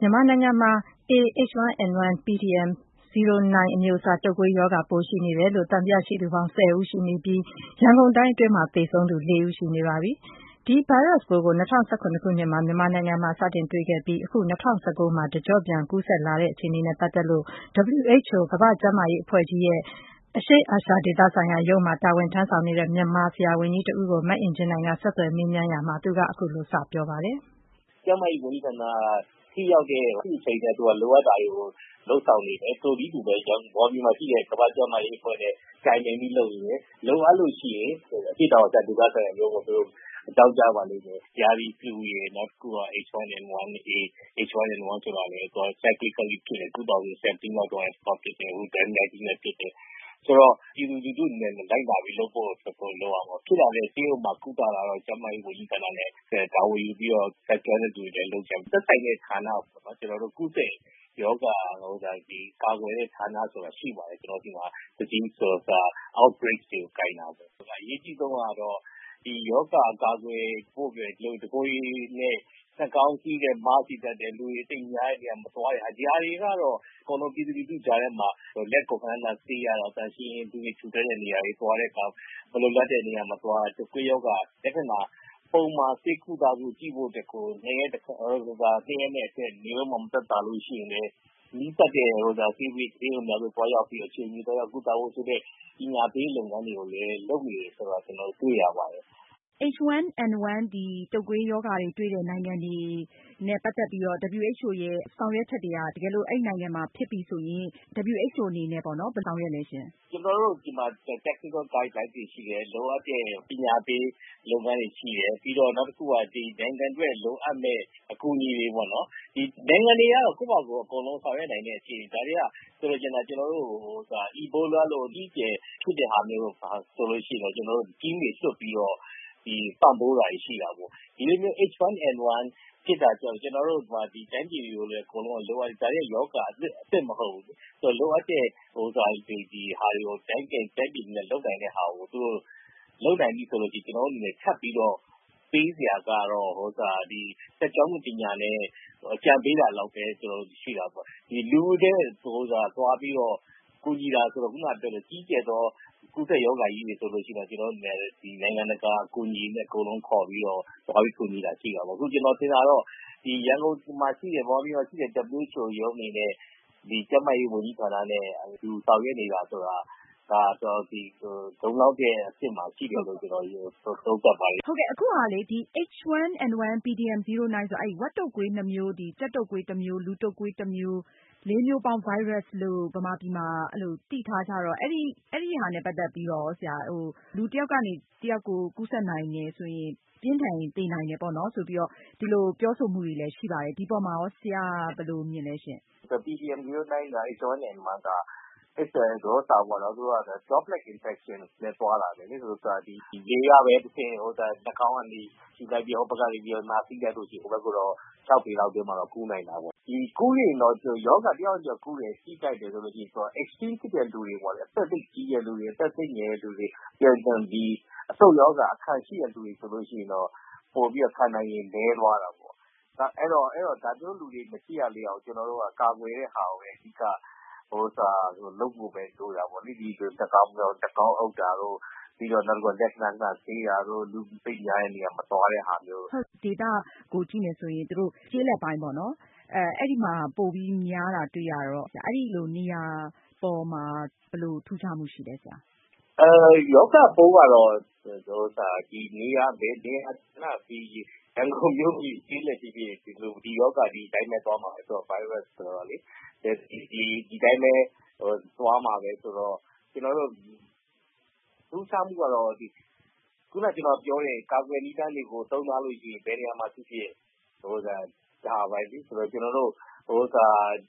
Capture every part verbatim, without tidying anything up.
မြန်မာနိုင်ငံမှာ A H one N one P D M zero nine အမျိုးအစားတုပ်ကွေးရောဂါပိုးရှိနေတယ်လို့သံသယရှိသူပေါင်းဆယ်ဦးရှိနေပြီးရန်ကုန်တိုင်းအတွင်းမှာသေဆုံးသူလေးဦးရှိနေပါပြီ။ဒီဗိုင်းရပ်စ်ပိုးကို၂၀၁၇ခုနှစ်မှာမြန်မာနိုင်ငံမှာစတင်တွေ့ခဲ့ပြီးအခု၂၀၁၉မှာတကျော့ပြန်ကူးစက်လာတဲ့အခြေအနေနဲ့ပတ်သက်လို့ W H O ကမ္ဘာ့ကျန်းမာရေးအဖွဲ့ကြီးရဲ့အရှေ့အာရှဒေသဆိုင်ရာရုံးမှာတာဝန်ထမ်းဆောင်နေတဲ့မြန်မာဆရာဝန်ကြီးတဦးကိုမအင်ကြင်းနိုင်ကဆက်သွယ်မေးမြန်းရာမှာသူကအခုလိုစပြောပါတယ်။ကျန်းမာရေးဝန်ကြီးဌာနထိရောက်တဲ့အခုအချိန်နဲ့သူကလိုအပ်တာတွေကိုလှုပ်ဆောင်နေတယ်ဆိုပြီးသူပဲရောင်းဘော်ဒီမှာရှိတဲ့ကမ္ဘာ့ကျန်းမာရေးအဖွဲ့နဲ့တိုင်ပင်ပြီးလုပ်နေတယ်လိုအပ်လို့ရှိရင်အဖြစ်တော်ဆက်ဒီကဆိုင်ရာမျိုးကိုသူအကြောင်းကြားပါလိမ့်မယ်။ယာရီဖလူရယ်နောက်တစ်ခုက H one N one A H one N one ဆိုတာလည်းသူက cyclically ဖြစ်တယ်twenty seventeenလောက်တော့ stop ဖြစ်တယ်ဟို nineteen နဲ့ဖြစ်တယ်ဆိုတော့ဒီလူလူတို့နဲ့လိုက်လာပြီးလုပ်ဖို့ဆက်ဖို့လုပ်အောင်ဖြစ်လာတဲ့ဆေးရုံမှာကုသလာတော့ကျန်းမာရေးဝန်ကြီးဌာနနဲ့တာဝန်ယူပြီးတော့ဆက်ကျွမ်းတဲ့သူတွေလည်းလုပ်ကြတယ်သက်ဆိုင်တဲ့ဌာနပေါ့နော်ကျွန်တော်တို့ကုသယောဂဟိုဒါဒီကာကွယ်တဲ့ဌာနဆိုတာရှိပါတယ်ကျွန်တော်ဒီမှာဒီဆိုတာ outbreak တွေကိုကိုင်တာပေါ့။အရေးကြီးဆုံးကတော့ဒီယောဂကာကွယ်ဖို့ပဲလို့တကိုယ်နဲ့နှာခေါင်းစည်းတဲ့မားစီတတ်တဲ့လူတွေတိတ်များတဲ့နေရာမသွားရအကြာတွေကတော့အကုန်လုံးပြည်သူလူထုကြားထဲမှာလက်ကိုခဏခဏဆေးရတော့တန်ရှင်းသူတွေထူတဲ့နေရာတွေသွားတဲ့အခါမလိုလက်တဲ့နေရာမှာသွားတကွေးယောဂလက္ခဏာပုံမှာစိတ်ကူတာကိုကြည့်ဖို့တကူနေရတဲ့ဟိုဒါနေရတဲ့အတွက်နေမမတက်တာလို့ရှိရင်လည်းနီးတက်တဲ့ဟိုဒါစီဗီဒီယိုများကိုတွားရောက်ပြီးအချိန်ကြီးတော့ကုသဖို့ဆိုတဲ့ဒီညာပေးလုပ်ငန်းတွေကိုလည်းလုပ်နေတယ်ဆိုတော့ကျွန်တော်တွေ့ရပါတယ် H one N one ဒီတုပ်ကွေးရောဂါတွေတွေ့တဲ့နိုင်ငံတွေနဲ့ပတ်သက်ပြီးတော့ W H O ရဲ့ဆောင်ရွက်ချက်တွေကတကယ်လို့အဲ့နိုင်ငံမှာဖြစ်ပြီဆိုရင် W H O အနေနဲ့ပေါ့နော်ဘယ်ဆောင်ရွက်လဲရှင်ကျွန်တော်တို့ဒီမှာ technical guideline တွေရှိတယ်လိုအပ်တဲ့ပညာပေးလုပ်ငန်းတွေရှိတယ်ပြီးတော့နောက်တစ်ခုကဒီနိုင်ငံတွေလိုအပ်မဲ့အကူအညီတွေပေါ့နော်ဒီနိုင်ငံတွေကတော့ကိုယ့်ဘာကိုအကုန်လုံးဆောင်ရွက်နိုင်တဲ့အခြေအနေဒါတွေကဆိုတော့ကျွန်တော်ကျွန်တော်တို့ဟိုဒါ Ebola လို့အကြီးကျယ်ဖြစ်တဲ့ဟာမျိုးဆိုလို့ရှိရင်တော့ကျွန်တော်တို့ team တွေဆွတ်ပြီးတော့ဒီပံ့ပိုးတာရှိတာပေါ့ဒီလိုမျိုး H one N one ဖြစ်တာကြောင့်ကျွန်တော်တို့ဒီတိုင်းပြည်တွေကိုလည်းအကုန်လုံးလိုအပ်ဒါရဲ့ယောဂအစ်အစ်မဟုတ်ဘူးဆိုတော့လိုအပ်တဲ့ဟိုဒါဒီဒီဟာတွေကိုတိုင်းပြည်တိုင်းပြည်နဲ့လုပ်နိုင်တဲ့ဟာကိုသူတို့လုပ်နိုင်ပြီဆိုလို့ဒီကျွန်တော်တို့အနေနဲ့ထပ်ပြီးတော့ပေးစရာကတော့ဟိုဒါဒီစက်ကြောင်းမှုပညာနဲ့အကြံပေးတာလောက်ပဲကျွန်တော်ရှိတာပေါ့ဒီလူတဲ့ဟိုဒါသွားပြီးတော့ကူညီတာဆိုတော့ခုနပြောတဲ့ကြီးကျယ်သောကုသယောဂါကြီးတွေဆိုလို့ရှိရင်ကျွန်တော်တို့ဒီနိုင်ငံတကာအကူအညီနဲ့အကုန်လုံးခေါ်ပြီးတော့သွားပြီးကူညီတာရှိတာပေါ့အခုကျွန်တော်ထင်တာတော့ဒီရန်ကုန်မှာရှိတဲ့ဘော်ဒီမှာရှိတဲ့ W H O ရုံးနေနဲ့ဒီကျန်းမာရေးဝန်ကြီးဌာနနဲ့ဒီဆောင်ရွက်နေတာဆိုတာဒါတော့ဒီဒုံလောက်တဲ့အဖြစ်မှာရှိတယ်လို့ကျွန်တော်သုံးသပ်ပါတယ်ဟုတ်ကဲ့အခုဟာလေဒီ H one N one P D M zero nine ဆိုအဲ့ဝက်တုပ်ကွေးနှမျိုးဒီကြက်တုပ်ကွေးတစ်မျိုးလူတုပ်ကွေးတစ်မျိုးလေးမျိုးပေါင်း virus လို့ဗမာပြည်မှာအဲ့လိုတိထားကြတော့အဲ့ဒီအဲ့ဒီဟာနဲ့ပတ်သက်ပြီးတော့ဆရာဟိုလူတယောက်ကနေတယောက်ကိုကူးစက်နိုင်နေဆိုရင်ပြင်းထန်သေနိုင်တယ်ပေါ့နော်ဆိုပြီးတော့ဒီလိုပြောဆိုမှုတွေလည်းရှိပါတယ်ဒီပေါ်မှာရောဆရာဘယ်လိုမြင်လဲရှင် P D M zero nine က H one N one ကအဲ့ဒါတော့တာပေါ့နော်သူက droplet infection နဲ့ပွားလာတယ်လေဆိုတော့ဒီလေရပဲတစ်ဆင့်ဟိုဒါနှာခေါင်းကနေခြိလိုက်ပြီးဟိုဘက်ကနေပြီးနာစီးလိုက်လို့ရှိရင်ဟိုဘက်ကတော့၆ပေလောက်တွင်းမှာတော့ကူးနိုင်တာပေါ့ဒီကူးရင်တော့ယောဂတယောက်ကျော်ကူးတယ်စီးကြိုက်တယ်ဆိုလို့ရှိရင်ဆိုတော့ extreme ဖြစ်တဲ့လူတွေပေါ့လေအသက်သိကြီးတဲ့လူတွေအသက်သိငယ်တဲ့လူတွေပြန်ပြန်ဒီအဆုတ်ယောဂအခန့်ရှိတဲ့လူတွေဆိုလို့ရှိရင်တော့ပို့ပြီးတော့ခံနိုင်ရင်လဲသွားတာပေါ့ဒါအဲ့တော့အဲ့တော့ဒါမျိုးလူတွေမရှိရလေအောင်ကျွန်တော်တို့ကကာကွယ်တဲ့ဟာကိုပဲအဓိကဟိုစာလုပ်ဖို့ပဲလိုတာပေါ့လေဒီတကောင်းတော့တကောင်းအုပ်တာတော့ပြီးတော့နောက်တော့လက်နက်နာသေးတာတို့လူပိတ်များတဲ့နေရာမတော်တဲ့ဟာမျိုးဟုတ်ဒေတာကိုကြည့်နေဆိုရင်တို့ကျေးလက်ပိုင်းပေါ့နော်အဲအဲ့ဒီမှာပို့ပြီးများတာတွေ့ရတော့အဲ့ဒီလိုနေရာပေါ်မှာဘယ်လိုထူးခြားမှုရှိလဲဆရာအဲယောဂပိုးကတော့ဟိုစာဒီနေရာဘယ်နေရာနာပြီးရန်ကုန်မြို့ကြီးကျေးလက်ကြီးပြီးဒီလိုဒီယောဂဒီတိုင်းမဲ့သွားမှာဆိုတော့ virus ဆိုတော့လေဒီဒီဒီတိုင်းမဲ့ဟိုသွားမှာပဲဆိုတော့ကျွန်တော်တို့ထူးခြားမှုကတော့ဒီခုနကျွန်တော်ပြောတဲ့ကာကွယ်နည်းတမ်းတွေကိုသုံးသားလို့ရှိရင်ဘယ်နေရာမှာဖြစ်ဖြစ်ဟိုဒါဒါပဲဒီဆိုတော့ကျွန်တော်တို့ဟိုဒါ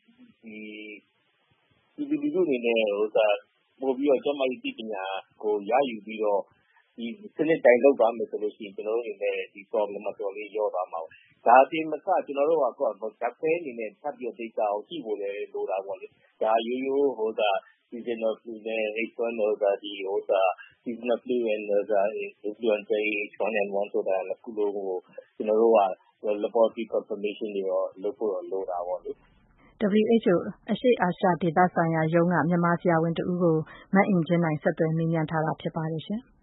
ဒီဒီဒီလူတွေနဲ့ဟိုဒါပို့ပြီးတော့ကျမကြီးပညာကိုရယူပြီးတော့ဒီစနစ်တိုင်းလောက်သွားမယ်ဆိုလို့ရှိရင်ကျွန်တော်တို့အနေနဲ့ဒီ problem မတော်လေးရောသွားမှာပါဒါအပြင်မကကျွန်တော်တို့ကကောဓာတ်ခွဲအနေနဲ့ထပ်ပြီးဒိတ်တာကိုကြည့်ဖို့လည်းလိုတာပေါ့လေဒါရိုးရိုးဟိုဒါ seasonal flu နဲ့ H one ဟိုဒါဒီဟိုဒါ seasonal flu and ဒါ influenza H one N one ဆိုတာလည်းခုလိုဟိုကျွန်တော်တို့က laboratory confirmation တွေတော့လုပ်ဖို့တော့လိုတာပေါ့လေ။ W H O အရှေ့အာရှဒေသဆိုင်ရာရုံးက မြန်မာဆရာဝန်တဦးကို မအင်ကြင်းနိုင်က ဆက်သွယ်မေးမြန်းထားတာဖြစ်ပါတယ်ရှင်။